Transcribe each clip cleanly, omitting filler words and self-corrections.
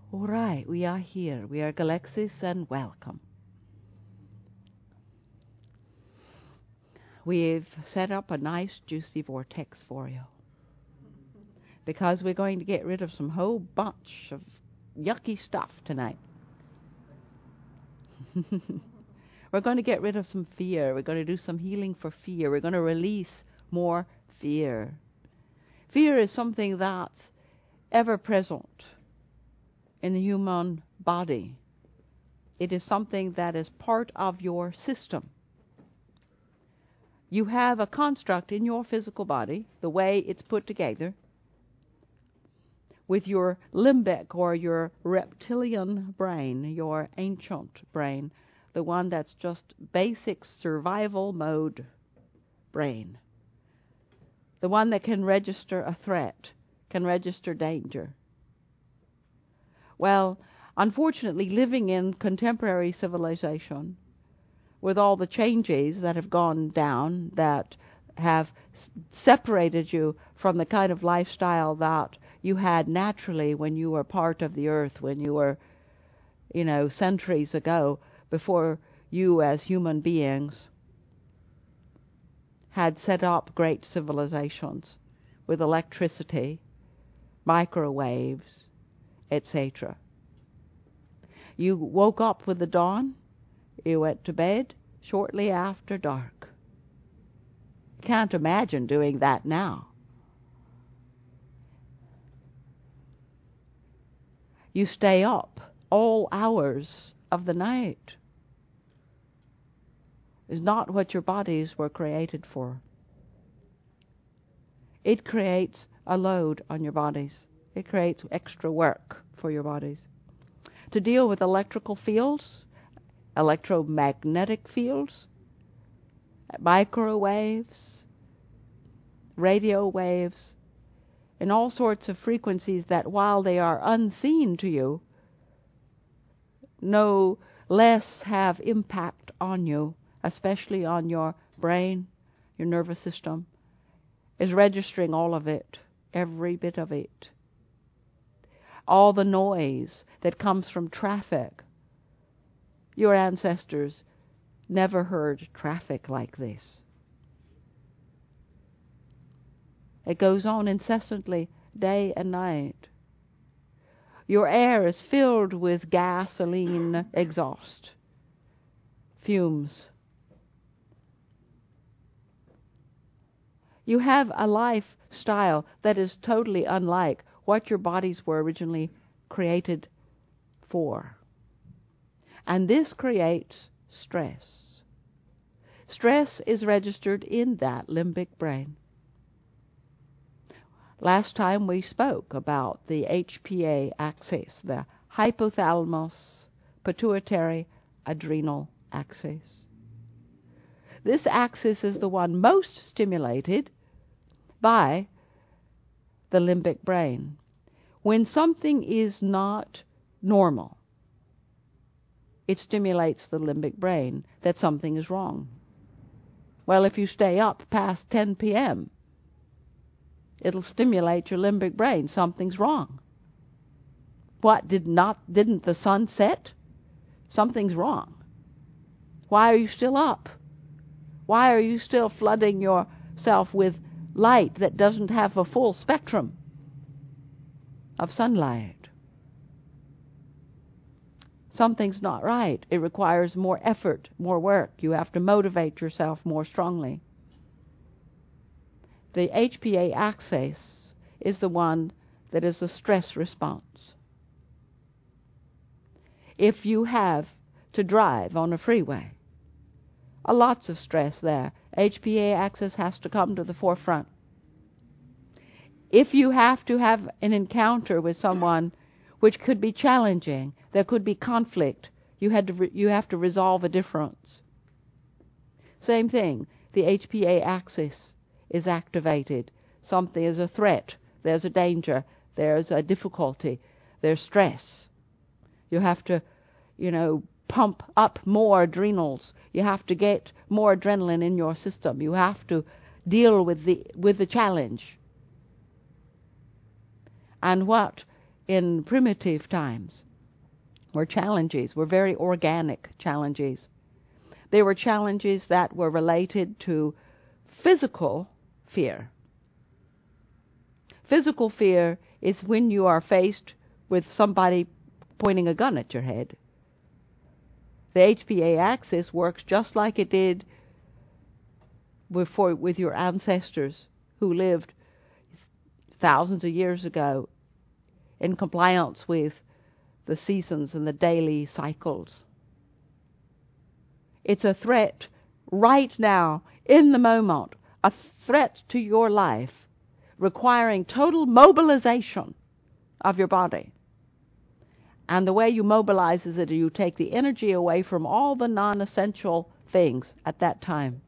All right, we are here. We are Galexis, and welcome. We've set up a nice juicy vortex for you because we're going to get rid of some whole bunch of yucky stuff tonight. We're going to get rid of some fear. We're going to do some healing for fear. We're going to release more fear. Fear is something that's ever present in the human body. It is something that is part of your system. You have a construct in your physical body, the way it's put together, with your limbic or your reptilian brain, your ancient brain, the one that's just basic survival mode brain, the one that can register a threat, can register danger. Well, unfortunately, living in contemporary civilization, with all the changes that have gone down, that have separated you from the kind of lifestyle that you had naturally when you were part of the earth, when you were, centuries ago, before you as human beings had set up great civilizations with electricity, microwaves, etc. You woke up with the dawn, you went to bed shortly after dark. You can't imagine doing that now. You stay up all hours of the night. Is not what your bodies were created for. It creates a load on your bodies. It creates extra work for your bodies. To deal with electrical fields, electromagnetic fields, microwaves, radio waves, and all sorts of frequencies that, while they are unseen to you, no less have impact on you, especially on your brain, your nervous system, is registering all of it, every bit of it. All the noise that comes from traffic. Your ancestors never heard traffic like this. It goes on incessantly, day and night. Your air is filled with gasoline exhaust, fumes. You have a lifestyle that is totally unlike what your bodies were originally created for. And this creates stress. Stress is registered in that limbic brain. Last time we spoke about the HPA axis, the hypothalamus pituitary adrenal axis. This axis is the one most stimulated by the limbic brain. When something is not normal, it stimulates the limbic brain that something is wrong. Well, if you stay up past 10 p.m., it'll stimulate your limbic brain. Something's wrong. What, didn't the sun set? Something's wrong. Why are you still up? Why are you still flooding yourself with light that doesn't have a full spectrum of sunlight? Something's not right. It requires more effort, more work. You have to motivate yourself more strongly. The HPA axis is the one that is the stress response. If you have to drive on a freeway, lots of stress there. HPA axis has to come to the forefront. If you have to have an encounter with someone which could be challenging, there could be conflict, you have to resolve a difference. Same thing, the HPA axis is activated. Something is a threat, there's a danger, there's a difficulty, there's stress. You have to, pump up more adrenals. You have to get more adrenaline in your system. You have to deal with the challenge. And what in primitive times were challenges, were very organic challenges. They were challenges that were related to physical fear. Physical fear is when you are faced with somebody pointing a gun at your head. The HPA axis works just like it did with your ancestors who lived thousands of years ago in compliance with the seasons and the daily cycles. It's a threat right now, in the moment, a threat to your life, requiring total mobilization of your body. And the way you mobilize is that you take the energy away from all the non-essential things at that time.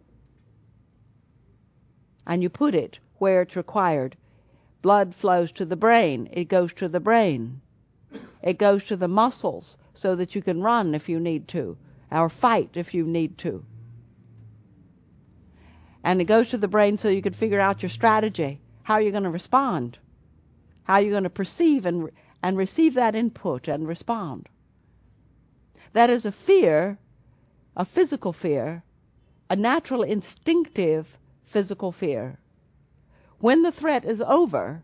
And you put it where it's required. Blood flows to the brain. It goes to the brain. It goes to the muscles so that you can run if you need to, or fight if you need to. And it goes to the brain so you can figure out your strategy, how you're going to respond, how you're going to perceive and receive that input and respond. That is a fear, a physical fear, a natural instinctive physical fear. When the threat is over,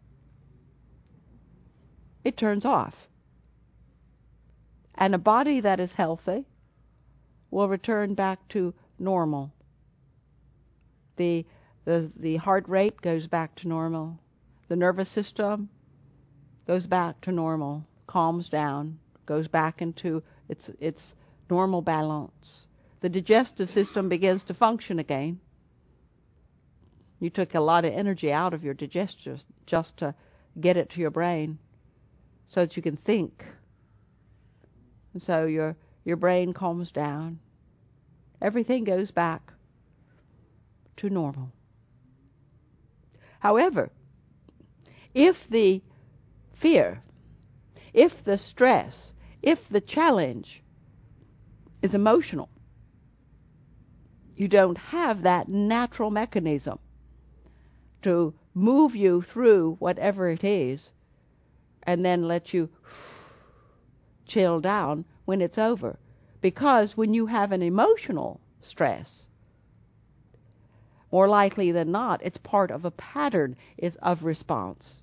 it turns off. And a body that is healthy will return back to normal. The heart rate goes back to normal. The nervous system goes back to normal, calms down, goes back into its normal balance. The digestive system begins to function again. You took a lot of energy out of your digestion just to get it to your brain so that you can think. And so your brain calms down. Everything goes back to normal. However, if the fear, if the stress, if the challenge is emotional, you don't have that natural mechanism to move you through whatever it is and then let you chill down when it's over. Because when you have an emotional stress, more likely than not, it's part of a pattern of response.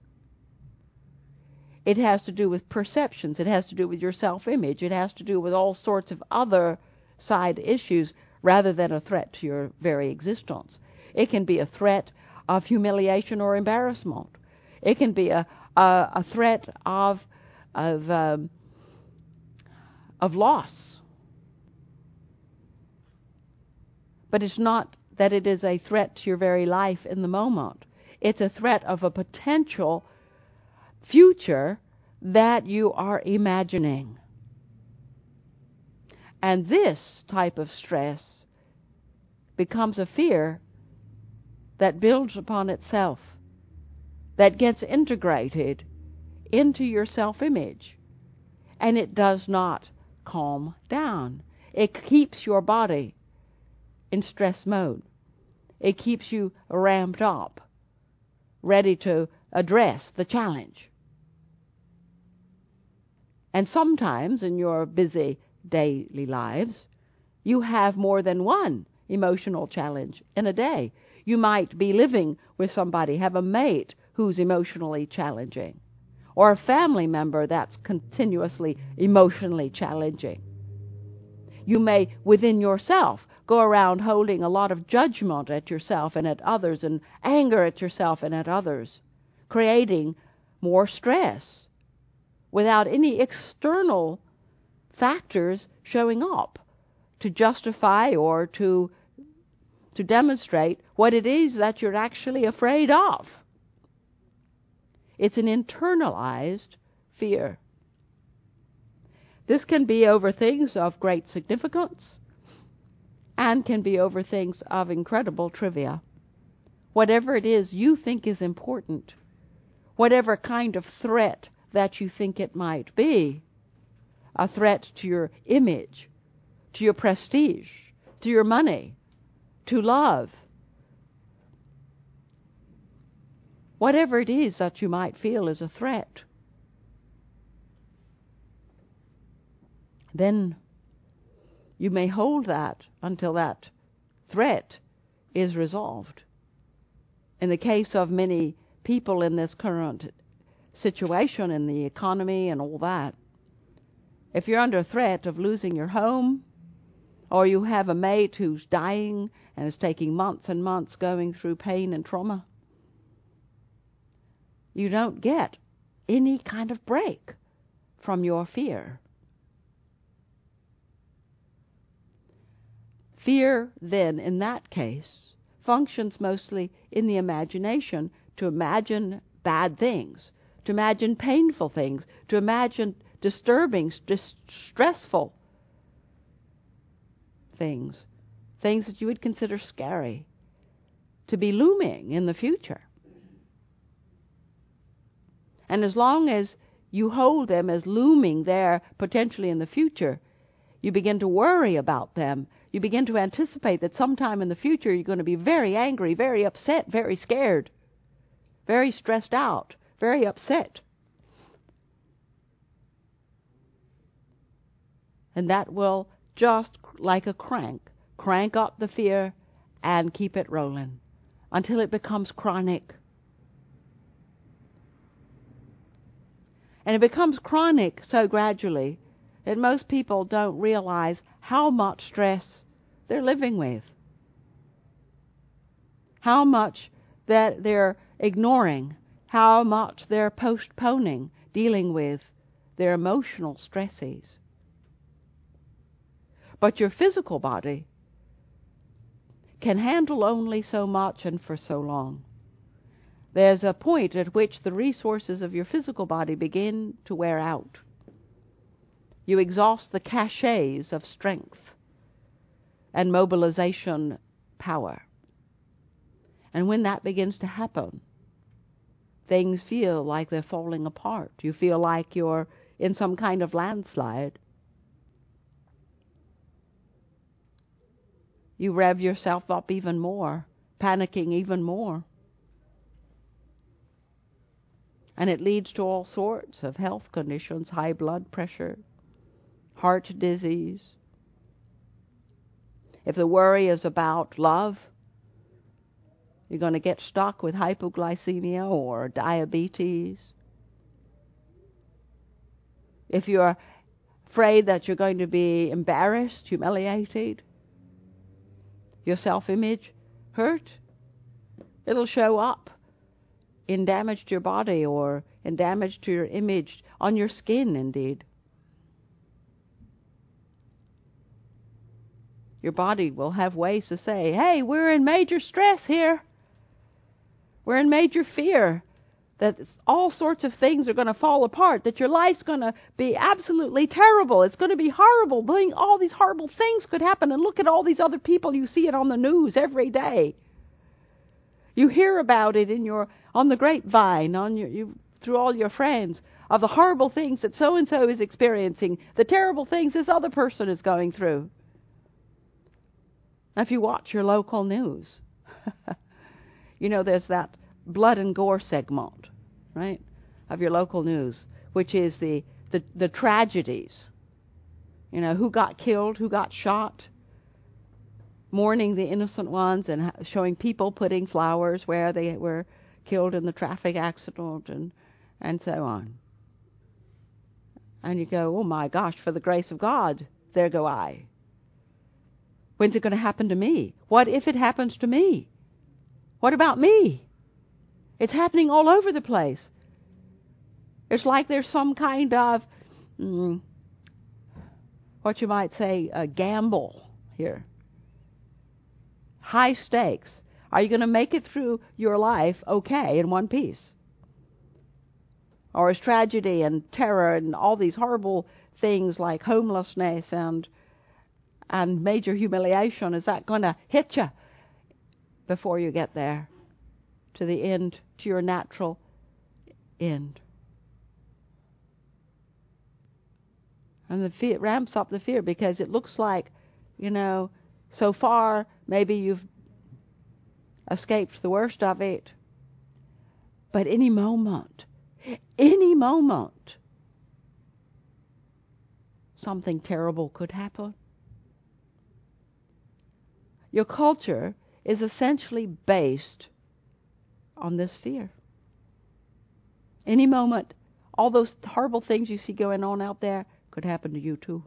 It has to do with perceptions. It has to do with your self-image. It has to do with all sorts of other side issues rather than a threat to your very existence. It can be a threat of humiliation or embarrassment. It can be a threat of loss. But it's not that it is a threat to your very life in the moment. It's a threat of a potential future that you are imagining. And this type of stress becomes a fear that builds upon itself, that gets integrated into your self-image, and it does not calm down. It keeps your body in stress mode. It keeps you ramped up, ready to address the challenge. And sometimes in your busy daily lives, you have more than one emotional challenge in a day. You might be living with somebody, have a mate who's emotionally challenging, or a family member that's continuously emotionally challenging. You may, within yourself, go around holding a lot of judgment at yourself and at others, and anger at yourself and at others, creating more stress without any external factors showing up to justify or to demonstrate what it is that you're actually afraid of. It's an internalized fear. This can be over things of great significance and can be over things of incredible trivia. Whatever it is you think is important, whatever kind of threat that you think it might be, a threat to your image, to your prestige, to your money, to love, whatever it is that you might feel is a threat, then you may hold that until that threat is resolved. In the case of many people in this current situation in the economy and all that, if you're under threat of losing your home, or you have a mate who's dying and is taking months and months going through pain and trauma, you don't get any kind of break from your fear. Fear, then, in that case, functions mostly in the imagination to imagine bad things, to imagine painful things, to imagine disturbing, stressful things, things that you would consider scary, to be looming in the future. And as long as you hold them as looming there potentially in the future, you begin to worry about them. You begin to anticipate that sometime in the future you're going to be very angry, very upset, very scared, very stressed out, very upset. And that will, just like a crank up the fear and keep it rolling until it becomes chronic. And it becomes chronic so gradually that most people don't realize how much stress they're living with, how much that they're ignoring, how much they're postponing dealing with their emotional stresses. But your physical body can handle only so much and for so long. There's a point at which the resources of your physical body begin to wear out. You exhaust the caches of strength and mobilization power. And when that begins to happen, things feel like they're falling apart. You feel like you're in some kind of landslide. You rev yourself up even more, panicking even more. And it leads to all sorts of health conditions, high blood pressure, heart disease. If the worry is about love, you're going to get stuck with hypoglycemia or diabetes. If you're afraid that you're going to be embarrassed, humiliated, your self-image hurt, it'll show up in damage to your body or in damage to your image on your skin, indeed. Your body will have ways to say, hey, we're in major stress here. We're in major fear that all sorts of things are going to fall apart, that your life's going to be absolutely terrible. It's going to be horrible. All these horrible things could happen. And look at all these other people. You see it on the news every day. You hear about it on the grapevine, through all your friends, of the horrible things that so-and-so is experiencing, the terrible things this other person is going through. Now, if you watch your local news, there's that blood and gore segment, right, of your local news, which is the tragedies. Who got killed, who got shot, mourning the innocent ones and showing people putting flowers where they were killed in the traffic accident and so on. And you go, oh my gosh, for the grace of God, there go I. When's it going to happen to me? What if it happens to me? What about me? It's happening all over the place. It's like there's some kind of, what you might say, a gamble here. High stakes. Are you going to make it through your life okay in one piece? Or is tragedy and terror and all these horrible things like homelessness and major humiliation, is that going to hit you before you get there to the end, to your natural end? And the fear ramps up the fear because it looks like, so far maybe you've escaped the worst of it. But any moment, something terrible could happen. Your culture is essentially based on this fear. Any moment, all those horrible things you see going on out there could happen to you too.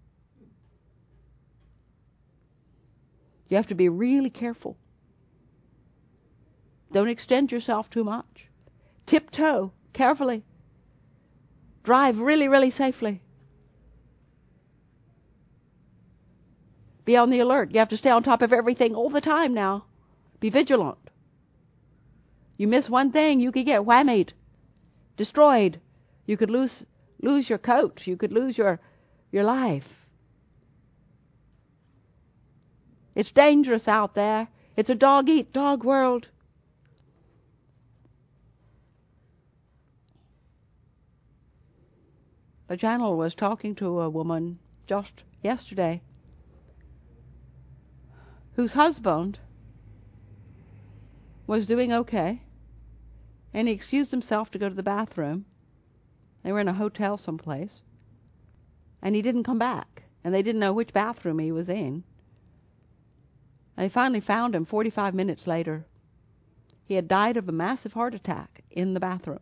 You have to be really careful. Don't extend yourself too much. Tiptoe carefully. Drive really, really safely. Be on the alert. You have to stay on top of everything all the time now. Be vigilant. You miss one thing, you could get whammied, destroyed. You could lose your coat. You could lose your life. It's dangerous out there. It's a dog-eat-dog world. The channel was talking to a woman just yesterday whose husband was doing okay, and he excused himself to go to the bathroom. They were in a hotel someplace, and he didn't come back, and they didn't know which bathroom he was in. They finally found him 45 minutes later. He had died of a massive heart attack in the bathroom.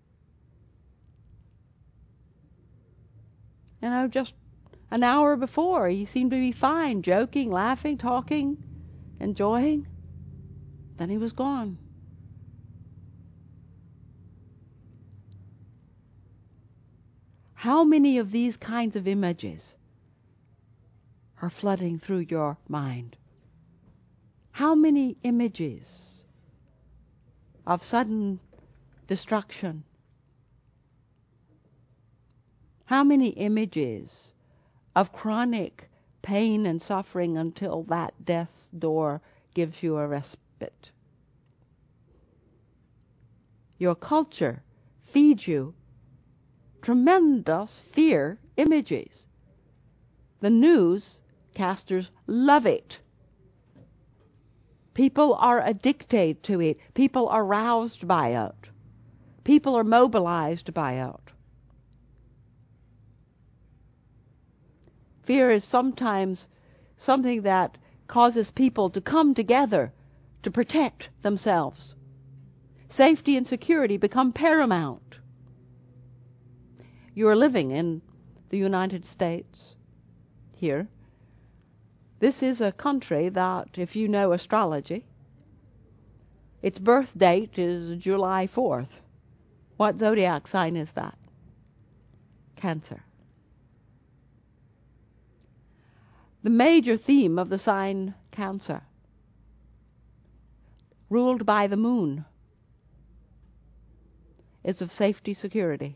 Just an hour before, he seemed to be fine, joking, laughing, talking, enjoying. Then he was gone. How many of these kinds of images are flooding through your mind? How many images of sudden destruction? How many images of chronic pain and suffering until that death's door gives you a respite? Your culture feeds you tremendous fear images. The newscasters love it. People are addicted to it. People are roused by it. People are mobilized by it. Fear is sometimes something that causes people to come together to protect themselves. Safety and security become paramount. You are living in the United States here. This is a country that, if you know astrology, its birth date is July 4th. What zodiac sign is that? Cancer. The major theme of the sign Cancer, ruled by the moon, is of safety, security.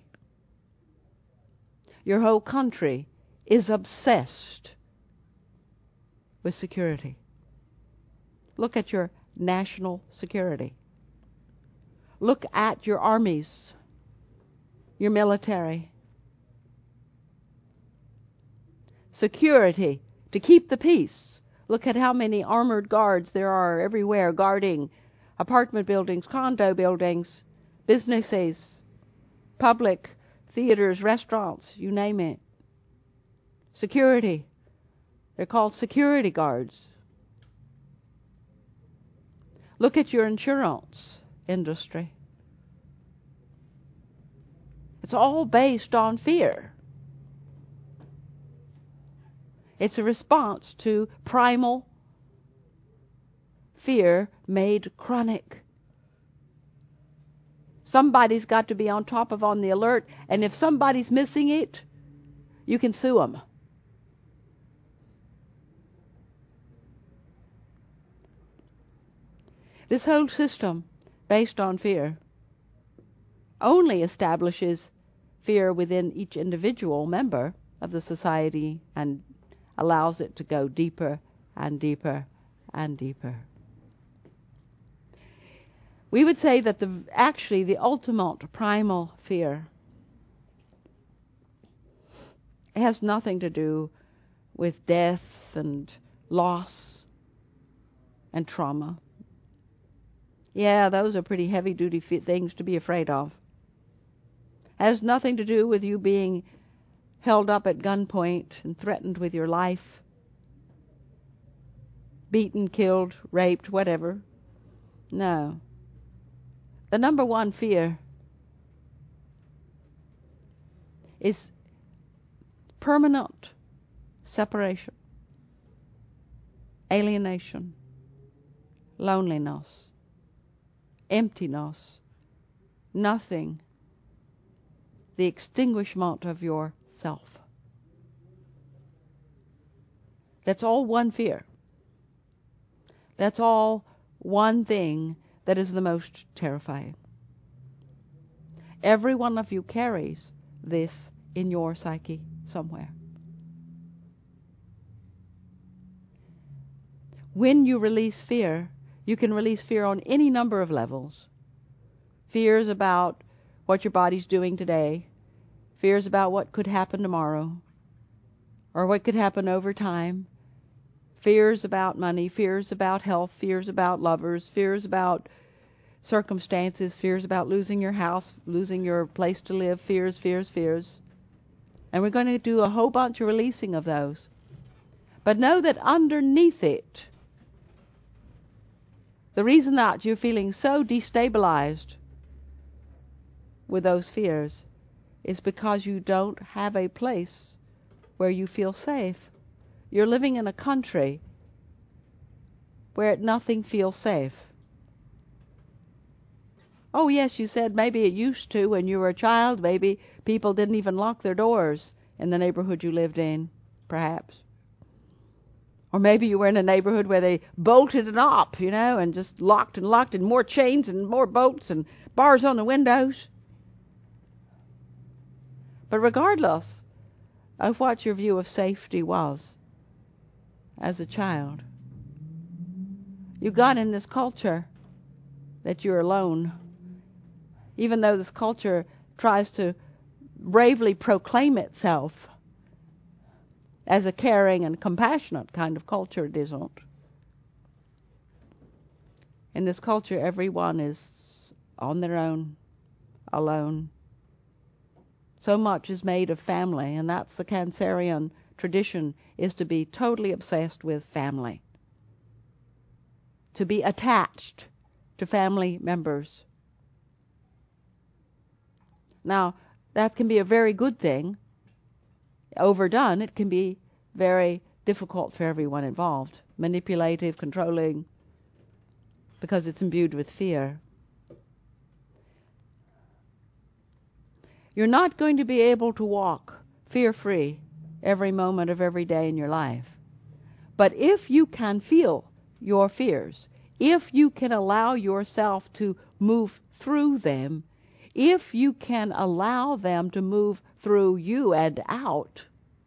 Your whole country is obsessed with security. Look at your national security. Look at your armies, your military. Security, to keep the peace. Look at how many armored guards there are everywhere guarding apartment buildings, condo buildings, businesses, public theaters, restaurants, you name it. Security. They're called security guards. Look at your insurance industry. It's all based on fear. It's a response to primal fear made chronic. Somebody's got to be on the alert, and if somebody's missing it, you can sue them. This whole system, based on fear, only establishes fear within each individual member of the society and allows it to go deeper and deeper and deeper. We would say that the ultimate primal fear has nothing to do with death and loss and trauma. Yeah, those are pretty heavy-duty things to be afraid of. It has nothing to do with you being held up at gunpoint and threatened with your life, beaten, killed, raped, whatever. No. The number one fear is permanent separation, alienation, loneliness, emptiness, nothing, the extinguishment of yourself. That's all one fear. That's all one thing that is the most terrifying. Every one of you carries this in your psyche somewhere. When you release fear, you can release fear on any number of levels. Fears about what your body's doing today, fears about what could happen tomorrow, or what could happen over time, fears about money, fears about health, fears about lovers, fears about circumstances, fears about losing your house, losing your place to live, fears. And we're going to do a whole bunch of releasing of those. But know that underneath it, the reason that you're feeling so destabilized with those fears is because you don't have a place where you feel safe. You're living in a country where nothing feels safe. Oh yes, you said maybe it used to when you were a child. Maybe people didn't even lock their doors in the neighborhood you lived in, perhaps. Or maybe you were in a neighborhood where they bolted it up, and just locked and more chains and more bolts and bars on the windows. But regardless of what your view of safety was as a child, you got in this culture that you're alone. Even though this culture tries to bravely proclaim itself as a caring and compassionate kind of culture, it isn't. In this culture, everyone is on their own, alone. So much is made of family, and that's the Cancerian tradition, is to be totally obsessed with family. To be attached to family members. Now, that can be a very good thing. Overdone, it can be very difficult for everyone involved. Manipulative, controlling, because it's imbued with fear. You're not going to be able to walk fear-free every moment of every day in your life. But if you can feel your fears, if you can allow yourself to move through them, if you can allow them to move through you and out,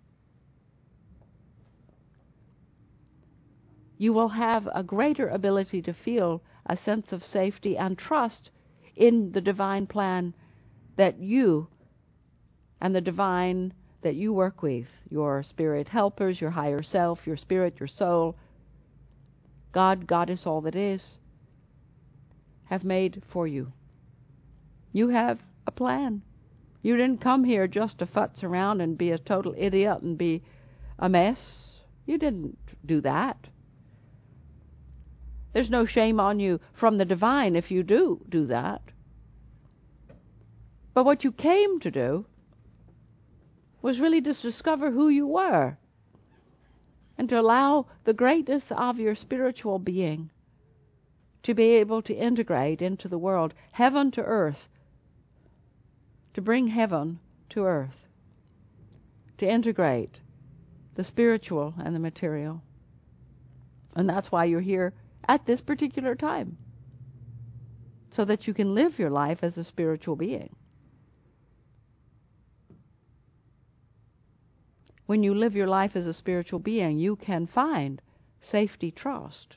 you will have a greater ability to feel a sense of safety and trust in the divine plan that you and the divine that you work with, your spirit helpers, your higher self, your spirit, your soul, God, Goddess, all that is, have made for you. You have a plan. You didn't come here just to futz around and be a total idiot and be a mess. You didn't do that. There's no shame on you from the divine if you do that. But what you came to do was really to discover who you were and to allow the greatness of your spiritual being to be able to integrate into the world, heaven to earth, to bring heaven to earth, to integrate the spiritual and the material. And that's why you're here at this particular time, so that you can live your life as a spiritual being. When you live your life as a spiritual being, you can find safety, trust.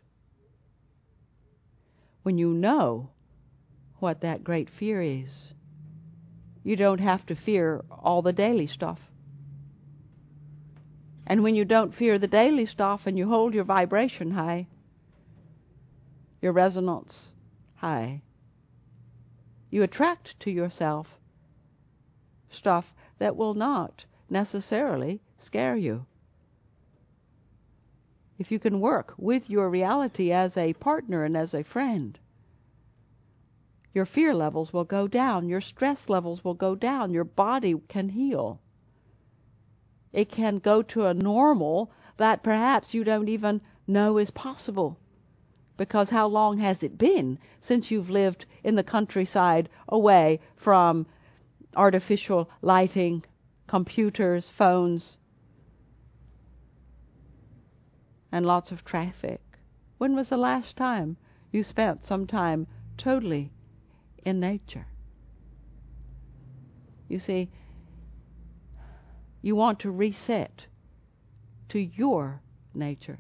When you know what that great fear is, you don't have to fear all the daily stuff. And when you don't fear the daily stuff and you hold your vibration high, your resonance high, you attract to yourself stuff that will not necessarily scare you. If you can work with your reality as a partner and as a friend, your fear levels will go down, your stress levels will go down, your body can heal. It can go to a normal that perhaps you don't even know is possible. Because how long has it been since you've lived in the countryside away from artificial lighting, computers, phones, and lots of traffic? When was the last time you spent some time totally in nature? You see, you want to reset to your nature.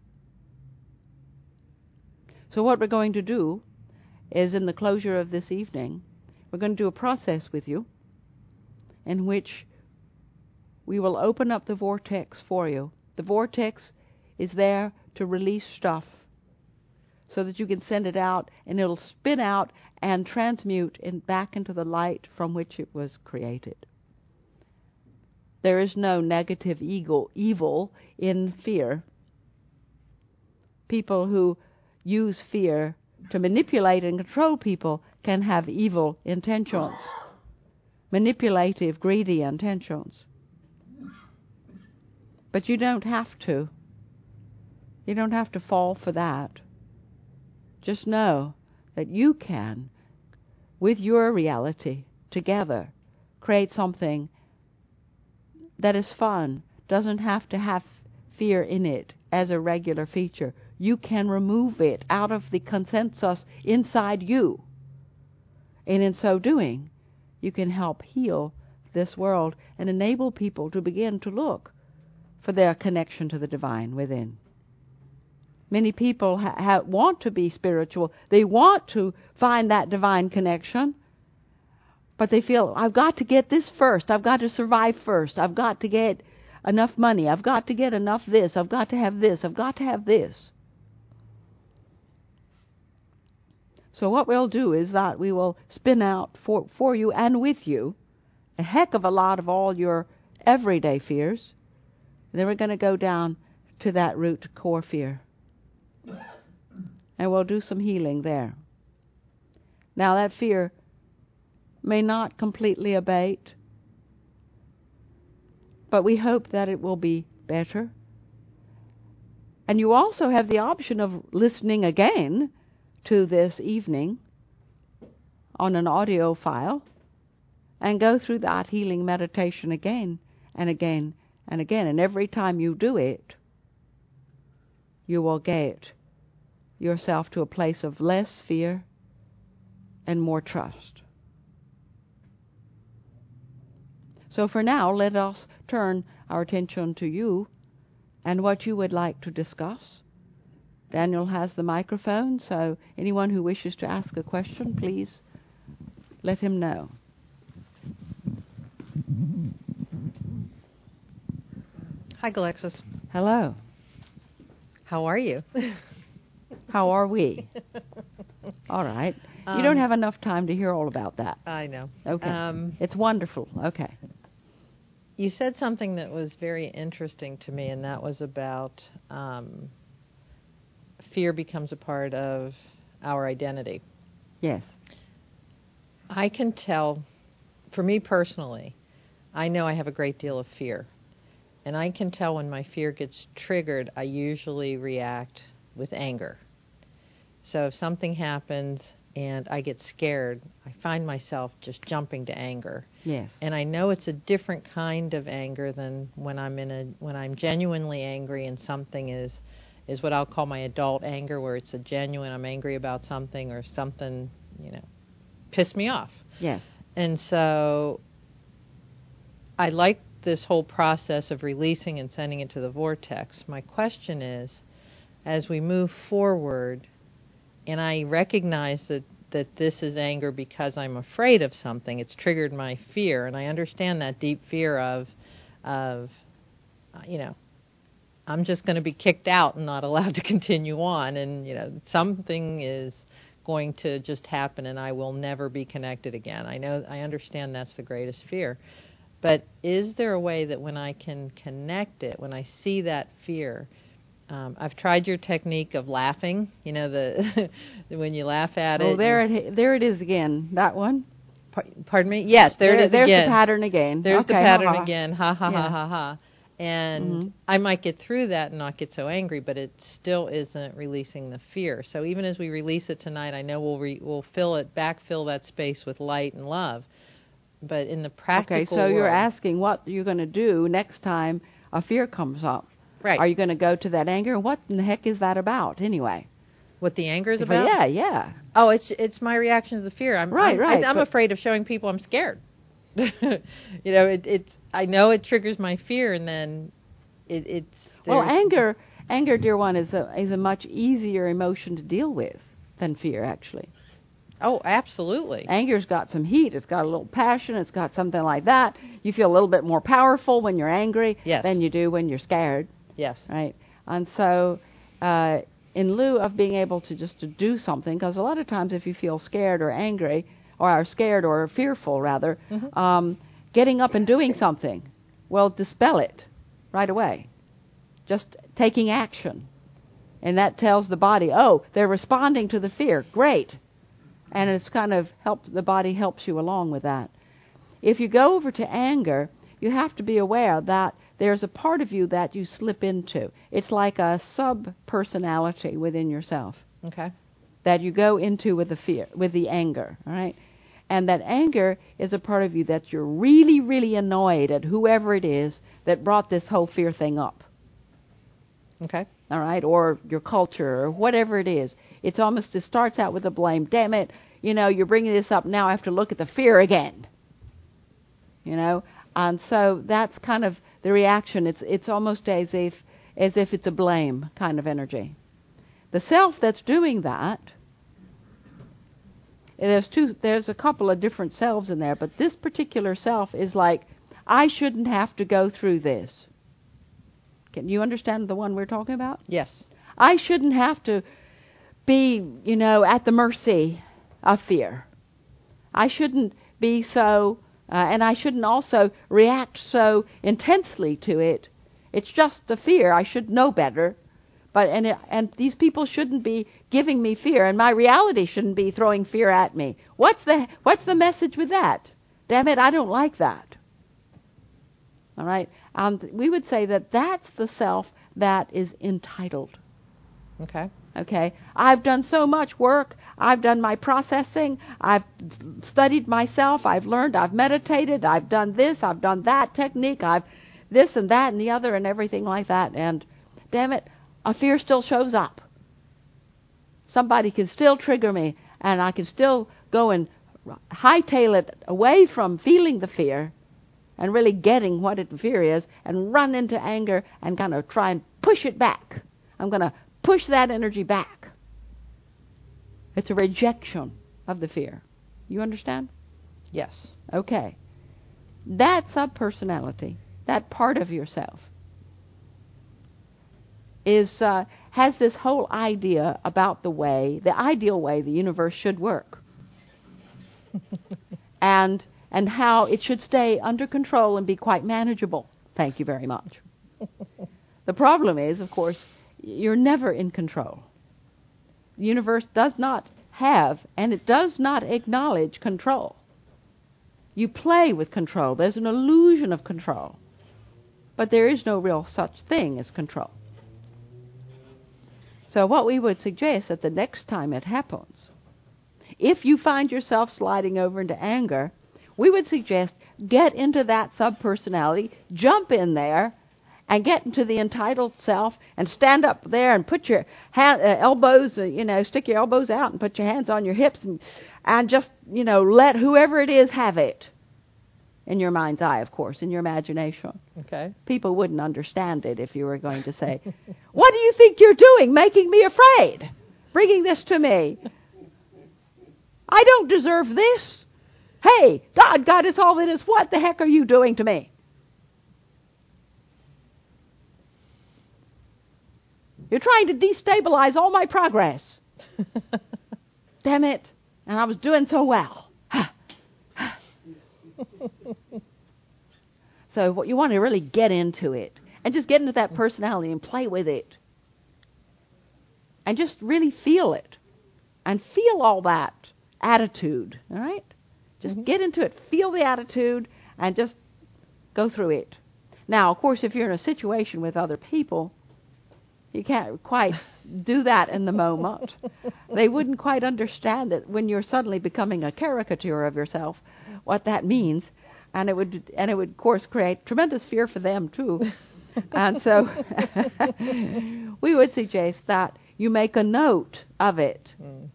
So what we're going to do is, in the closure of this evening, we're going to do a process with you in which we will open up the vortex for you. The vortex is there to release stuff so that you can send it out, and it'll spin out and transmute back into the light from which it was created. There is no negative evil in fear. People who use fear to manipulate and control people can have evil intentions, manipulative, greedy intentions. But you don't have to. You don't have to fall for that. Just know that you can, with your reality, together, create something that is fun, doesn't have to have fear in it as a regular feature. You can remove it out of the consensus inside you. And in so doing, you can help heal this world and enable people to begin to look for their connection to the divine within. Many people want to be spiritual. They want to find that divine connection. But they feel, I've got to get this first. I've got to survive first. I've got to get enough money. I've got to get enough this. I've got to have this. I've got to have this. So what we'll do is that we will spin out for you and with you a heck of a lot of all your everyday fears. And then we're going to go down to that root core fear. And we'll do some healing there. Now that fear may not completely abate, but we hope that it will be better. And you also have the option of listening again to this evening on an audio file and go through that healing meditation again and again and again. And every time you do it, you will get yourself to a place of less fear and more trust. So for now, let us turn our attention to you and what you would like to discuss. Daniel has the microphone, so anyone who wishes to ask a question, please let him know. Hi, Galexis. Hello. How are you? How are we? All right. You don't have enough time to hear all about that. I know. Okay. It's wonderful. Okay. You said something that was very interesting to me, and that was about fear becomes a part of our identity. Yes. I can tell, for me personally, I know I have a great deal of fear. And I can tell when my fear gets triggered, I usually react with anger. So if something happens and I get scared, I find myself just jumping to anger. Yes. And I know it's a different kind of anger than when I'm genuinely angry and something is what I'll call my adult anger, where it's a genuine, I'm angry about something or something, pissed me off. Yes. And so I like this whole process of releasing and sending it to the vortex. My question is, as we move forward, and I recognize that this is anger because I'm afraid of something, it's triggered my fear, and I understand that deep fear of I'm just going to be kicked out and not allowed to continue on, and something is going to just happen and I will never be connected again. I understand that's the greatest fear. But is there a way that when I can connect it, when I see that fear, I've tried your technique of laughing, the when you laugh at it. Oh, there it is again. That one. Pardon me? Yes, there it is again. There's the pattern again. There's okay, the pattern ha-ha. again. Ha, ha, Yeah. ha, ha, ha. And I might get through that and not get so angry, but it still isn't releasing the fear. So even as we release it tonight, I know we'll backfill that space with light and love. But in the practical Okay, so world, you're asking what you're going to do next time a fear comes up. Right. Are you going to go to that anger? What in the heck is that about anyway? What the anger is about? Yeah. Oh, it's my reaction to the fear. I'm afraid of showing people I'm scared. I know it triggers my fear, and then it's. Well, anger, dear one, is a much easier emotion to deal with than fear, actually. Oh, absolutely. Anger's got some heat. It's got a little passion. It's got something like that. You feel a little bit more powerful when you're angry than you do when you're scared. Yes. Right. And so, in lieu of being able to just to do something, because a lot of times if you feel scared or angry, or are scared or fearful rather, getting up and doing something will dispel it right away. Just taking action. And that tells the body, oh, they're responding to the fear. Great. And it's kind of the body helps you along with that. If you go over to anger, you have to be aware that there's a part of you that you slip into. It's like a sub-personality within yourself. Okay. That you go into with the fear, with the anger, all right? And that anger is a part of you that you're really, really annoyed at whoever it is that brought this whole fear thing up. Okay. All right? Or your culture, or whatever it is. It starts out with a blame. Damn it, you're bringing this up now. I have to look at the fear again. And so that's kind of the reaction. It's almost as if it's a blame kind of energy. The self that's doing that, there's a couple of different selves in there, but this particular self is like, I shouldn't have to go through this. Can you understand the one we're talking about? Yes. I shouldn't have to be, at the mercy of fear. I shouldn't be so, and I shouldn't also react so intensely to it. It's just a fear. I should know better. And these people shouldn't be giving me fear, and my reality shouldn't be throwing fear at me. What's the message with that? Damn it, I don't like that. All right? We would say that that's the self that is entitled. Okay. Okay? I've done so much work. I've done my processing. I've studied myself. I've learned. I've meditated. I've done this. I've done that technique. I've this and that and the other and everything like that. And damn it, a fear still shows up. Somebody can still trigger me, and I can still go and hightail it away from feeling the fear and really getting what the fear is, and run into anger and kind of try and push it back. I'm going to push that energy back. It's a rejection of the fear. You understand? Yes. Okay. That subpersonality, that part of yourself, has this whole idea about the ideal way the universe should work. and how it should stay under control and be quite manageable. Thank you very much. The problem is, of course, you're never in control. The universe does not have, and it does not acknowledge control. You play with control. There's an illusion of control. But there is no real such thing as control. So what we would suggest that the next time it happens, if you find yourself sliding over into anger, we would suggest get into that subpersonality, jump in there, and get into the entitled self, and stand up there and put your elbows, stick your elbows out and put your hands on your hips, and just, let whoever it is have it. In your mind's eye, of course, in your imagination. Okay. People wouldn't understand it if you were going to say, what do you think you're doing, making me afraid, bringing this to me? I don't deserve this. Hey, God is all that is. What the heck are you doing to me? You're trying to destabilize all my progress. Damn it. And I was doing so well. So what you want to really get into it. And just get into that personality and play with it. And just really feel it. And feel all that attitude. All right? Just get into it. Feel the attitude and just go through it. Now, of course, if you're in a situation with other people, you can't quite do that in the moment. They wouldn't quite understand it when you're suddenly becoming a caricature of yourself, what that means. And it would, of course, create tremendous fear for them, too. And so we would suggest that you make a note of it.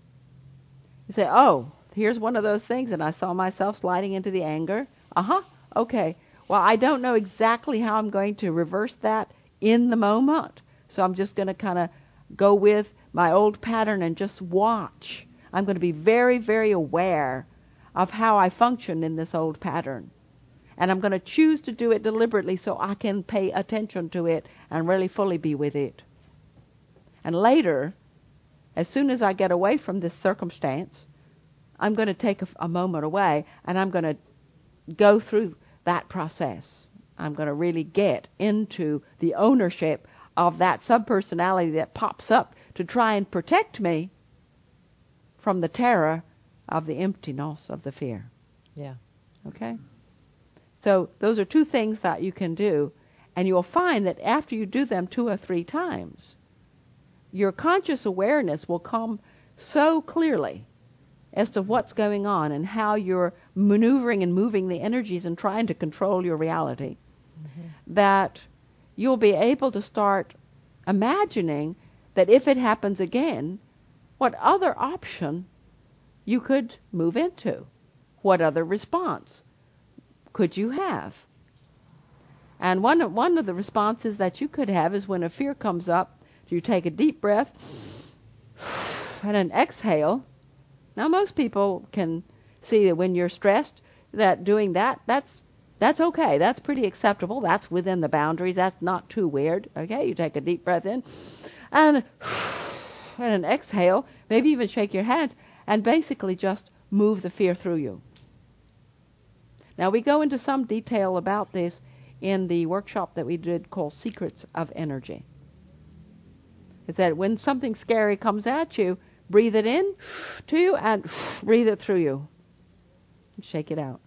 You say, oh, here's one of those things, and I saw myself sliding into the anger. Okay. Well, I don't know exactly how I'm going to reverse that in the moment, so I'm just going to kind of go with my old pattern and just watch. I'm going to be very, very aware of how I function in this old pattern. And I'm going to choose to do it deliberately so I can pay attention to it and really fully be with it. And later, as soon as I get away from this circumstance, I'm going to take a moment away and I'm going to go through that process. I'm going to really get into the ownership of that subpersonality that pops up to try and protect me from the terror of the emptiness of the fear. Yeah. Okay? So those are two things that you can do, and you'll find that after you do them 2 or 3 times, your conscious awareness will come so clearly as to what's going on and how you're maneuvering and moving the energies and trying to control your reality, that you'll be able to start imagining that if it happens again, what other option you could move into. What other response could you have? And one of the responses that you could have is when a fear comes up, you take a deep breath and an exhale. Now, most people can see that when you're stressed, that doing that's okay. That's pretty acceptable. That's within the boundaries. That's not too weird. Okay, you take a deep breath in and an exhale. Maybe even shake your hands and basically just move the fear through you. Now, we go into some detail about this in the workshop that we did called Secrets of Energy. It's that when something scary comes at you, breathe it in to you and breathe it through you. Shake it out.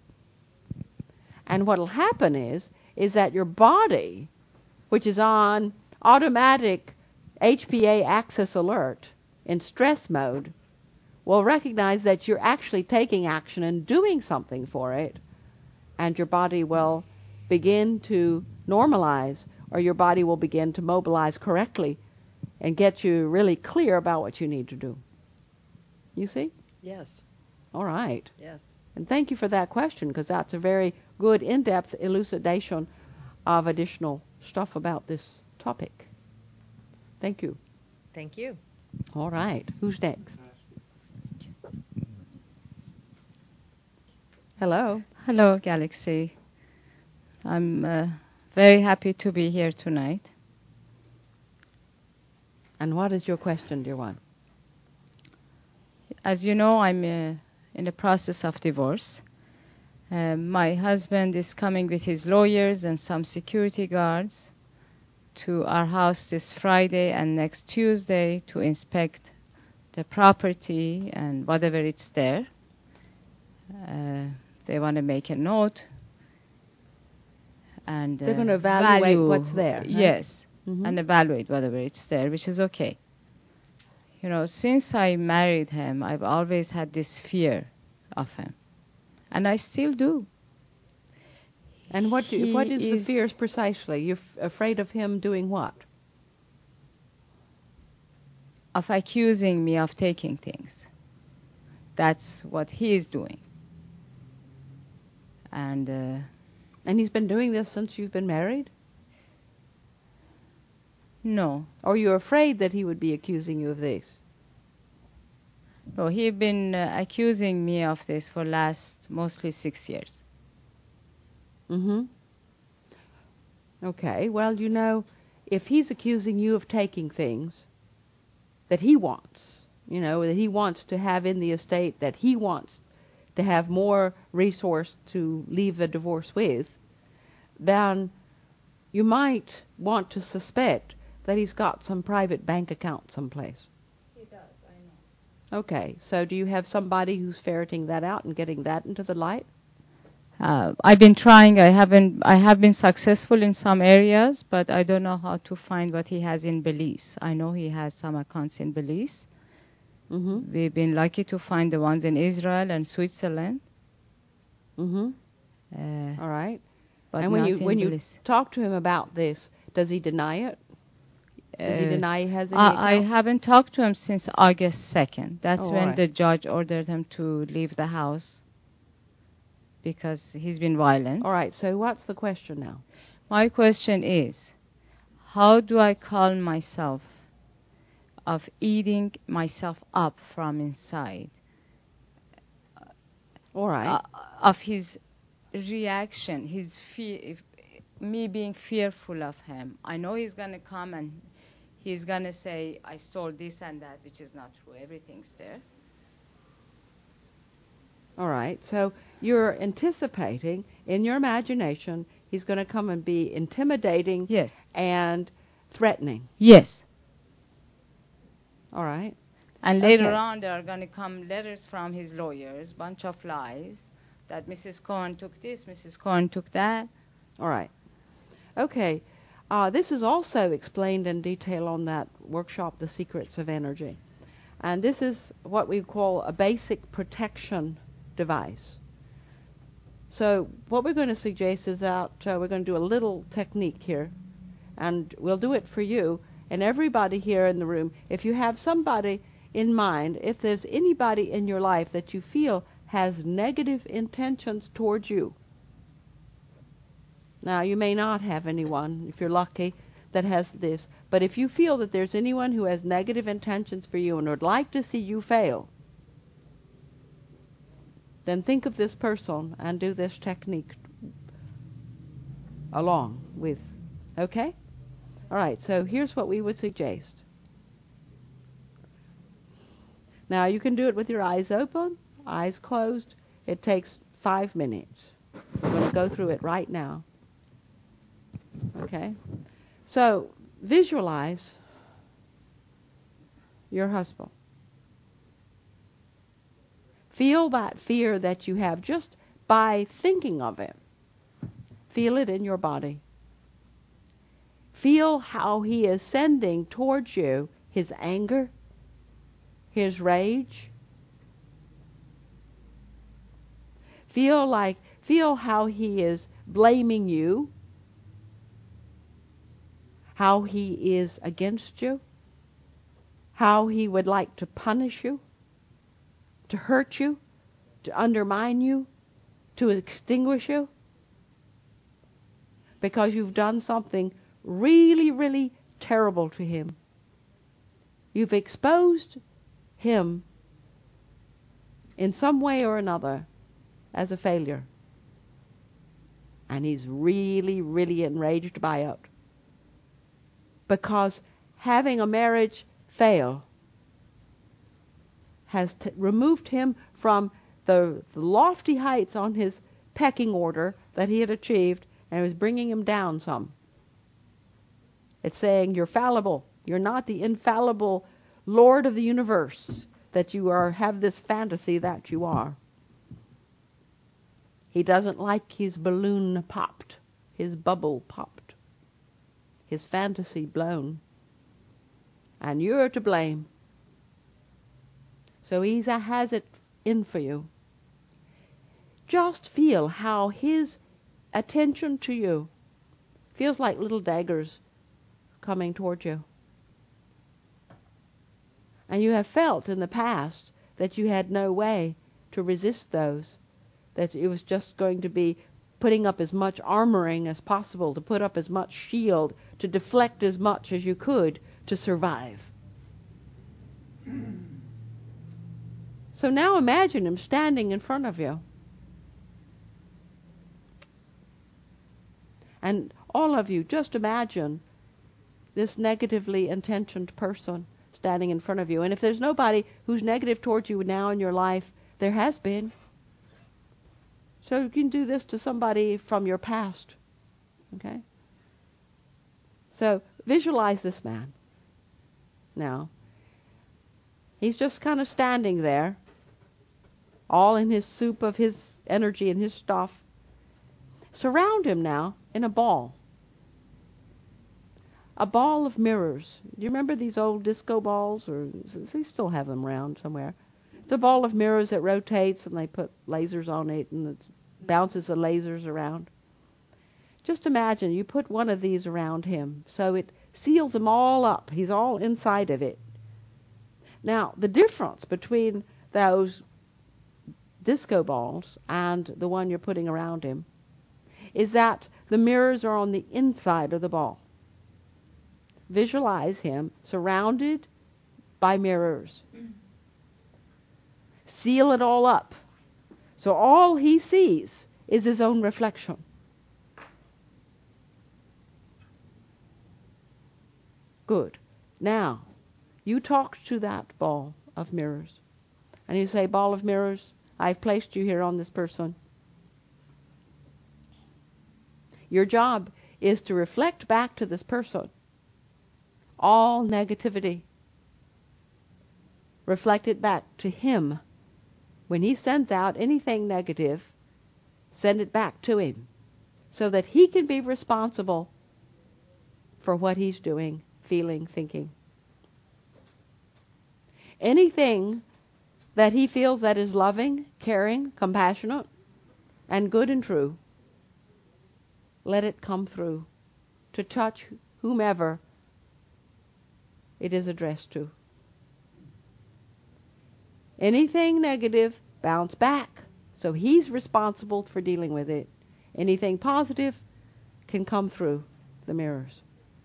And what will happen is that your body, which is on automatic HPA axis alert in stress mode, will recognize that you're actually taking action and doing something for it, and your body will begin to normalize, or your body will begin to mobilize correctly and get you really clear about what you need to do. You see? Yes. All right. Yes. And thank you for that question, because that's a very good in-depth elucidation of additional stuff about this topic. Thank you. Thank you. All right. Who's next? Hello. Hello, Galaxy. I'm very happy to be here tonight. And what is your question, dear one? As you know, I'm in the process of divorce. My husband is coming with his lawyers and some security guards to our house this Friday and next Tuesday to inspect the property and whatever it's there. They want to make a note. And they're going to evaluate what's there. Right? Yes, and evaluate whatever it's there, which is okay. You know, since I married him, I've always had this fear of him. And I still do. And what is the fears precisely? You're afraid of him doing what? Of accusing me of taking things. That's what he is doing. And he's been doing this since you've been married? No. Or you're afraid that he would be accusing you of this? No, he's been accusing me of this for last mostly 6 years. Okay, well, you know, if he's accusing you of taking things that he wants, you know, that he wants to have in the estate, that he wants to have more resource to leave the divorce with, then you might want to suspect that he's got some private bank account someplace. He does, I know. Okay, so do you have somebody who's ferreting that out and getting that into the light? I've been trying. I have been successful in some areas, but I don't know how to find what he has in Belize. I know he has some accounts in Belize. Mm-hmm. We've been lucky to find the ones in Israel and Switzerland. Mm-hmm. All right. But and when you talk to him about this, does he deny it? Does he deny he has any account? I haven't talked to him since August 2nd. That's when right. the judge ordered him to leave the house because he's been violent. All right, so what's the question now? My question is, how do I calm myself of eating myself up from inside? All right. Of his reaction, his fear, me being fearful of him. I know he's going to come and he's going to say, I stole this and that, which is not true. Everything's there. All right, so you're anticipating in your imagination he's going to come and be intimidating Yes. and threatening. Yes. All right. And later on, there are going to come letters from his lawyers, bunch of lies, that Mrs. Cohen took this, Mrs. Cohen took that. All right. Okay. This is also explained in detail on that workshop, The Secrets of Energy. And this is what we call a basic protection device. So what we're going to suggest is that we're going to do a little technique here, and we'll do it for you and everybody here in the room. If you have somebody in mind, if there's anybody in your life that you feel has negative intentions towards you. Now, you may not have anyone, if you're lucky, that has this, but if you feel that there's anyone who has negative intentions for you and would like to see you fail, then think of this person and do this technique along with. Okay? All right, so here's what we would suggest. Now, you can do it with your eyes open, eyes closed. It takes 5 minutes. We're going to go through it right now. Okay? So, visualize your husband. Feel that fear that you have just by thinking of it. Feel it in your body. Feel how he is sending towards you his anger, his rage. Feel how he is blaming you, how he is against you, how he would like to punish you, to hurt you, to undermine you, to extinguish you, because you've done something really, really terrible to him. You've exposed him in some way or another as a failure. And he's really, really enraged by it. Because having a marriage fail has removed him from the lofty heights on his pecking order that he had achieved, and was bringing him down some. It's saying you're fallible. You're not the infallible Lord of the universe that you are, have this fantasy that you are. He doesn't like his balloon popped, his bubble popped, his fantasy blown. And you're to blame. So he has it in for you. Just feel how his attention to you feels like little daggers coming toward you. And you have felt in the past that you had no way to resist those, that it was just going to be putting up as much armoring as possible, to put up as much shield, to deflect as much as you could to survive. So now imagine him standing in front of you. And all of you, just imagine this negatively intentioned person standing in front of you. And if there's nobody who's negative towards you now in your life, there has been. So you can do this to somebody from your past. Okay? So visualize this man. Now, he's just kind of standing there, all in his soup of his energy and his stuff. Surround him now in a ball. A ball of mirrors. Do you remember these old disco balls? Or they still have them around somewhere. It's a ball of mirrors that rotates, and they put lasers on it, and it bounces the lasers around. Just imagine you put one of these around him, so it seals him all up. He's all inside of it. Now, the difference between those disco balls and the one you're putting around him is that the mirrors are on the inside of the ball. Visualize him surrounded by mirrors. Seal it all up. So all he sees is his own reflection. Good. Now, you talk to that ball of mirrors. And you say, ball of mirrors, I've placed you here on this person. Your job is to reflect back to this person all negativity. Reflect it back to him. When he sends out anything negative, send it back to him so that he can be responsible for what he's doing, feeling, thinking. Anything that he feels that is loving, caring, compassionate, and good and true, let it come through to touch whomever it is addressed to. Anything negative, bounce back. So he's responsible for dealing with it. Anything positive can come through the mirrors.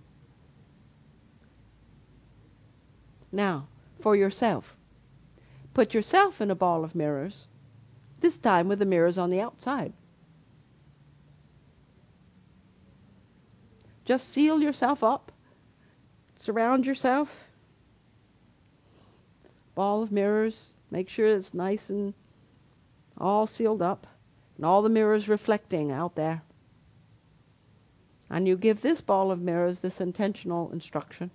Now, for yourself. Put yourself in a ball of mirrors, this time with the mirrors on the outside. Just seal yourself up. Surround yourself. Ball of mirrors. Make sure it's nice and all sealed up. And all the mirrors reflecting out there. And you give this ball of mirrors this intentional instruction.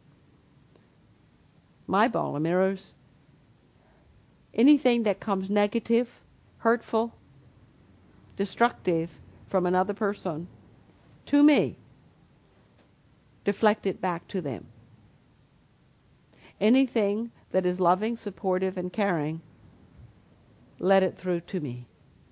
My ball of mirrors. Anything that comes negative, hurtful, destructive from another person to me, deflect it back to them. Anything that is loving, supportive, and caring, let it through to me.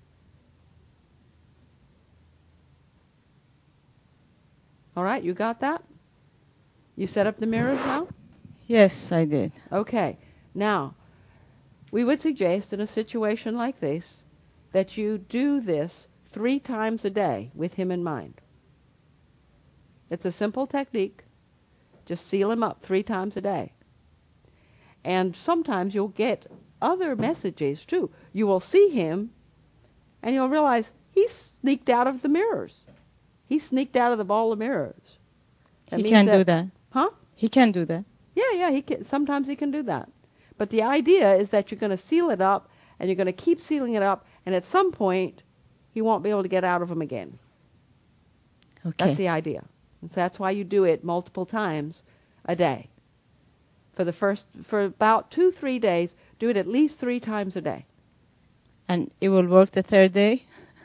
All right, you got that? You set up the mirrors now? Yes, I did. Okay. Now, we would suggest in a situation like this that you do this 3 times a day with him in mind. It's a simple technique. Just seal him up 3 times a day. And sometimes you'll get other messages too. You will see him and you'll realize he sneaked out of the mirrors. He sneaked out of the ball of mirrors. He can do that. Huh? He can do that. Yeah, he can. Sometimes he can do that. But the idea is that you're going to seal it up, and you're going to keep sealing it up, and at some point, he won't be able to get out of them again. Okay. That's the idea. And so that's why you do it multiple times a day. For about 2-3 days, do it at least 3 times a day. And it will work the 3rd day?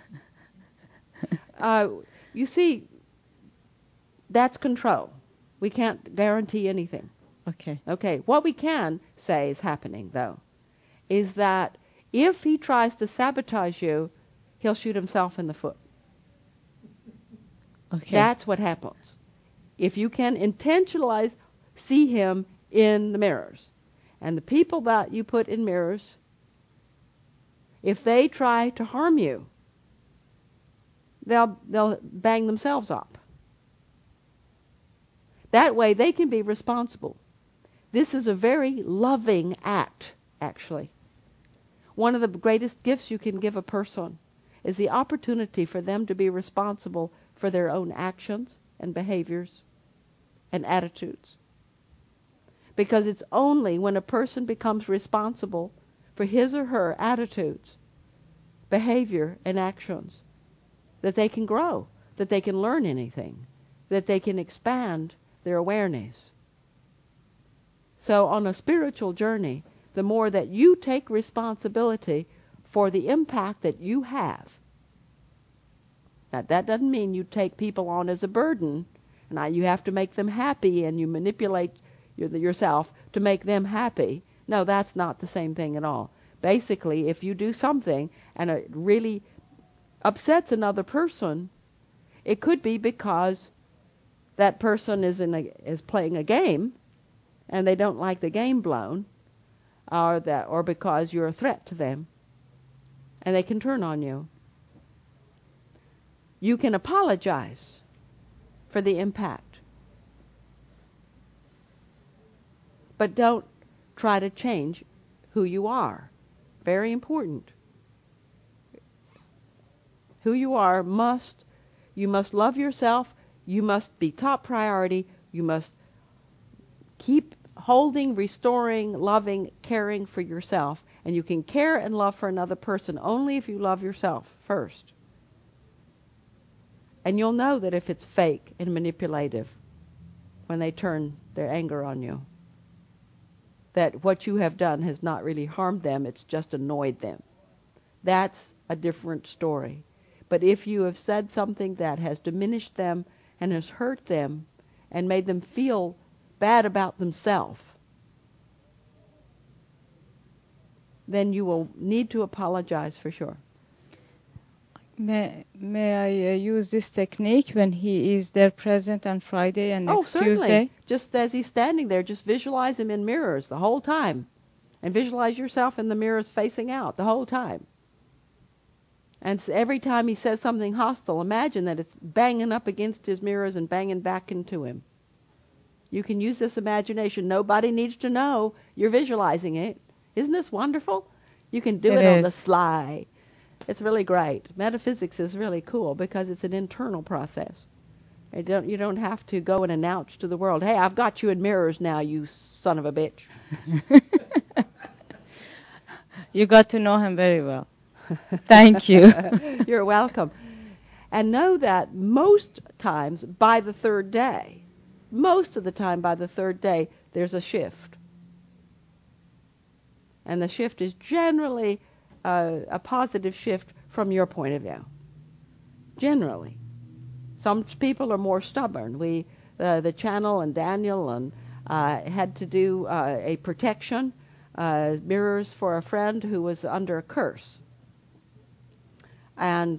You see, that's control. We can't guarantee anything. Okay. Okay, what we can say is happening, though, is that if he tries to sabotage you, he'll shoot himself in the foot. Okay. That's what happens. If you can intentionalize, see him in the mirrors. And the people that you put in mirrors, if they try to harm you, they'll bang themselves up. That way they can be responsible. This is a very loving act, actually. One of the greatest gifts you can give a person is the opportunity for them to be responsible for their own actions and behaviors and attitudes. Because it's only when a person becomes responsible for his or her attitudes, behavior, and actions that they can grow, that they can learn anything. that they can expand their awareness. So on a spiritual journey, the more that you take responsibility for the impact that you have. Now, that doesn't mean you take people on as a burden, and now you have to make them happy and you manipulate yourself to make them happy. No, that's not the same thing at all. Basically, if you do something and it really upsets another person, it could be because that person is playing a game and they don't like the game blown, or because you're a threat to them and they can turn on you. You can apologize for the impact, but don't try to change who you are. Very important. Who you are you must love yourself, you must be top priority, you must keep holding, restoring, loving, caring for yourself, and you can care and love for another person only if you love yourself first. And you'll know that if it's fake and manipulative when they turn their anger on you, that what you have done has not really harmed them, it's just annoyed them. That's a different story. But if you have said something that has diminished them and has hurt them and made them feel bad about themselves, then you will need to apologize for sure. May I use this technique when he is there present on Friday and next certainly. Tuesday? Just as he's standing there, just visualize him in mirrors the whole time. And visualize yourself in the mirrors facing out the whole time. And every time he says something hostile, imagine that it's banging up against his mirrors and banging back into him. You can use this imagination. Nobody needs to know you're visualizing it. Isn't this wonderful? You can do it on the sly. It's really great. Metaphysics is really cool because it's an internal process. You don't have to go and announce to the world, hey, I've got you in mirrors now, you son of a bitch. You got to know him very well. Thank you. You're welcome. And know that most times by the third day, most of the time by the third day, there's a shift. And the shift is generally a positive shift from your point of view. Generally. Some people are more stubborn. The channel and Daniel had to do a protection, mirrors for a friend who was under a curse. And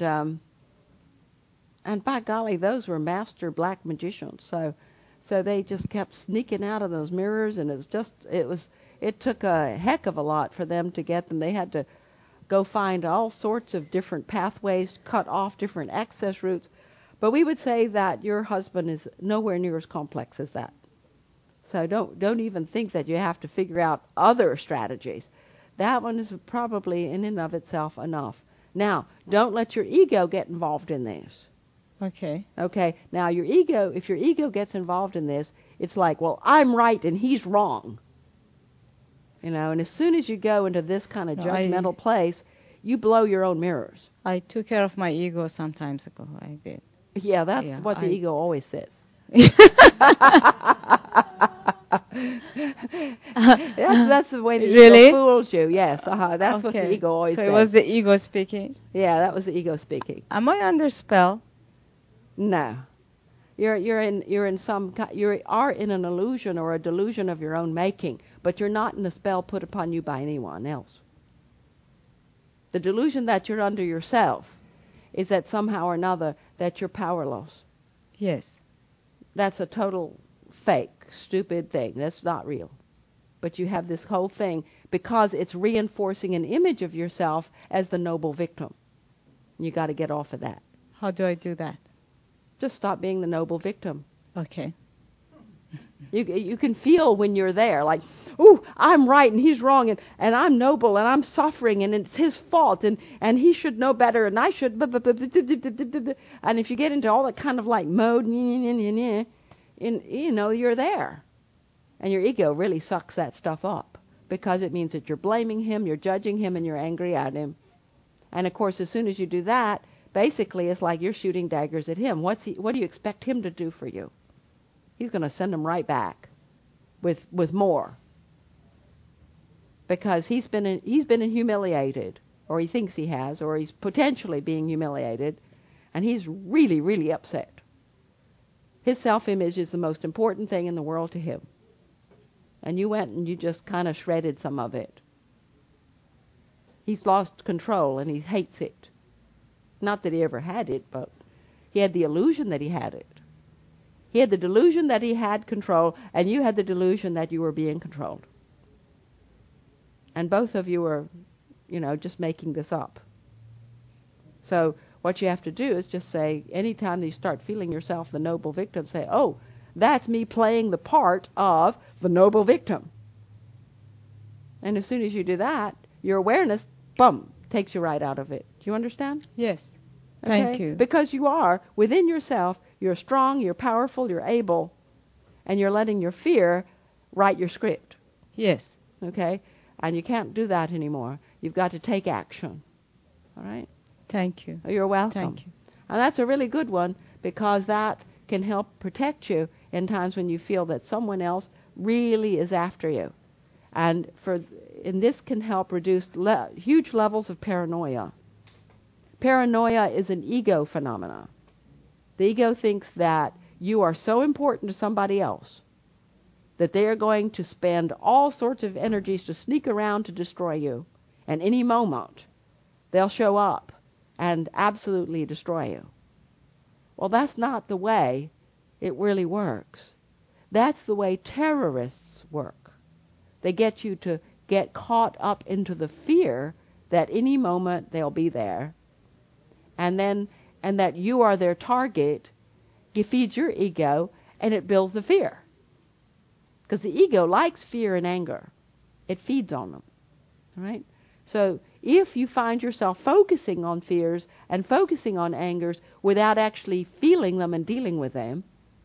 by golly, those were master black magicians. So they just kept sneaking out of those mirrors, and it took a heck of a lot for them to get them. They had to go find all sorts of different pathways, cut off different access routes. But we would say that your husband is nowhere near as complex as that. So don't even think that you have to figure out other strategies. That one is probably in and of itself enough. Now, don't let your ego get involved in this. Okay. Okay. Now, if your ego gets involved in this, it's like, well, I'm right and he's wrong. And as soon as you go into this kind of judgmental place, you blow your own mirrors. I took care of my ego some times ago. I did. Yeah, that's what the ego always says. That's the way the ego fools you. Yes, that's what the ego always says. So it was the ego speaking? Yeah, that was the ego speaking. Am I under spell? No. You are in an illusion or a delusion of your own making, but you're not in a spell put upon you by anyone else. The delusion that you're under yourself is that somehow or another that you're powerless. Yes. That's a total fake, stupid thing. That's not real. But you have this whole thing because it's reinforcing an image of yourself as the noble victim. You got to get off of that. How do I do that? Just stop being the noble victim. Okay. You can feel when you're there, like, ooh, I'm right and he's wrong, and I'm noble and I'm suffering and it's his fault and he should know better and I should. And if you get into all that kind of like mode, you're there. And your ego really sucks that stuff up because it means that you're blaming him, you're judging him, and you're angry at him. And of course, as soon as you do that, basically it's like you're shooting daggers at him. What do you expect him to do for you? He's going to send them right back with more, because he's been humiliated, or he thinks he has, or he's potentially being humiliated, and he's really, really upset. His self-image is the most important thing in the world to him. And you went and you just kind of shredded some of it. He's lost control and he hates it. Not that he ever had it, but he had the illusion that he had it. He had the delusion that he had control, and you had the delusion that you were being controlled. And both of you are, just making this up. So what you have to do is just say, anytime you start feeling yourself the noble victim, say, oh, that's me playing the part of the noble victim. And as soon as you do that, your awareness, boom, takes you right out of it. Do you understand? Yes. Okay? Thank you. Because you are, within yourself, you're strong, you're powerful, you're able, and you're letting your fear write your script. Yes. Okay? And you can't do that anymore. You've got to take action. All right? Thank you. You're welcome. Thank you. And that's a really good one, because that can help protect you in times when you feel that someone else really is after you. And this can help reduce huge levels of paranoia. Paranoia is an ego phenomena. The ego thinks that you are so important to somebody else that they are going to spend all sorts of energies to sneak around to destroy you. And any moment, they'll show up and absolutely destroy you. Well, that's not the way it really works. That's the way terrorists work. They get you to get caught up into the fear that any moment they'll be there, and that you are their target. It feeds your ego, and it builds the fear. Because the ego likes fear and anger. It feeds on them. All right? So if you find yourself focusing on fears and focusing on angers without actually feeling them and dealing with them,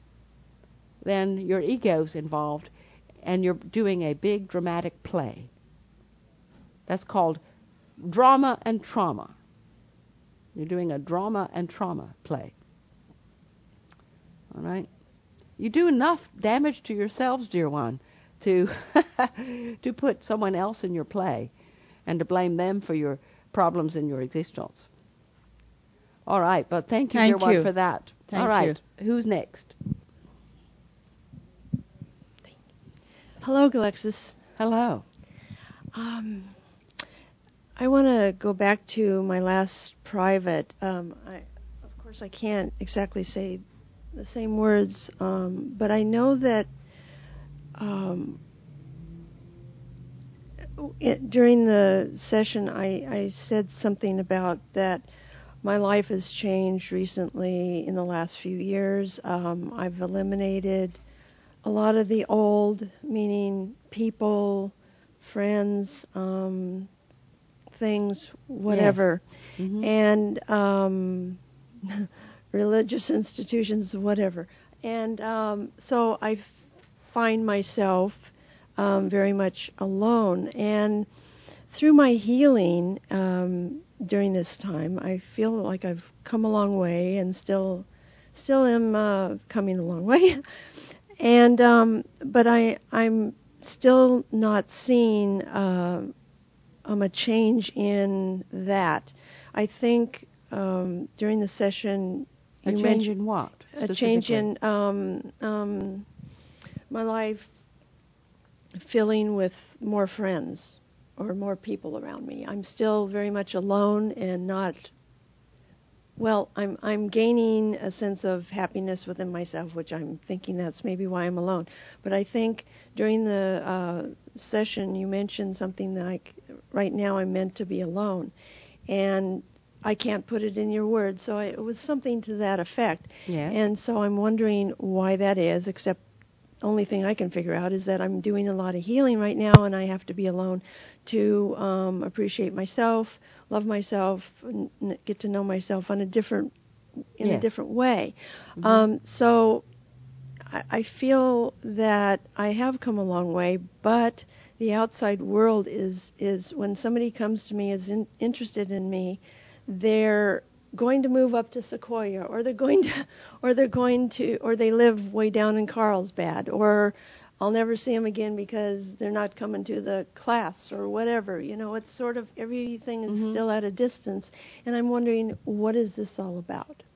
then your ego's involved and you're doing a big dramatic play. That's called drama and trauma. You're doing a drama and trauma play. All right? You do enough damage to yourselves, dear one, to put someone else in your play and to blame them for your problems in your existence. All right, but thank you, dear one, for that. All right, who's next? Hello, Galexis. Hello. I want to go back to my last private. Of course, I can't exactly say the same words, but I know that during the session I said something about that my life has changed recently in the last few years. I've eliminated a lot of the old, meaning people, friends, things, whatever, yes. Mm-hmm. and religious institutions, whatever. And so I find myself very much alone. And through my healing during this time, I feel like I've come a long way, and still am coming a long way. And but I'm still not seeing a change in that. I think during the session, a change in what? A change in my life filling with more friends or more people around me. I'm still very much alone and not. Well, I'm gaining a sense of happiness within myself, which I'm thinking that's maybe why I'm alone. But I think during the session you mentioned something like, right now I'm meant to be alone, and I can't put it in your words, so it was something to that effect. Yeah. And so I'm wondering why that is, except the only thing I can figure out is that I'm doing a lot of healing right now, and I have to be alone to appreciate myself, love myself, and get to know myself in a different way. Mm-hmm. So I feel that I have come a long way, but the outside world is when somebody comes to me, is interested in me, they're going to move up to Sequoia, or they live way down in Carlsbad, or I'll never see them again because they're not coming to the class or whatever. It's sort of everything is still at a distance, and I'm wondering, what is this all about?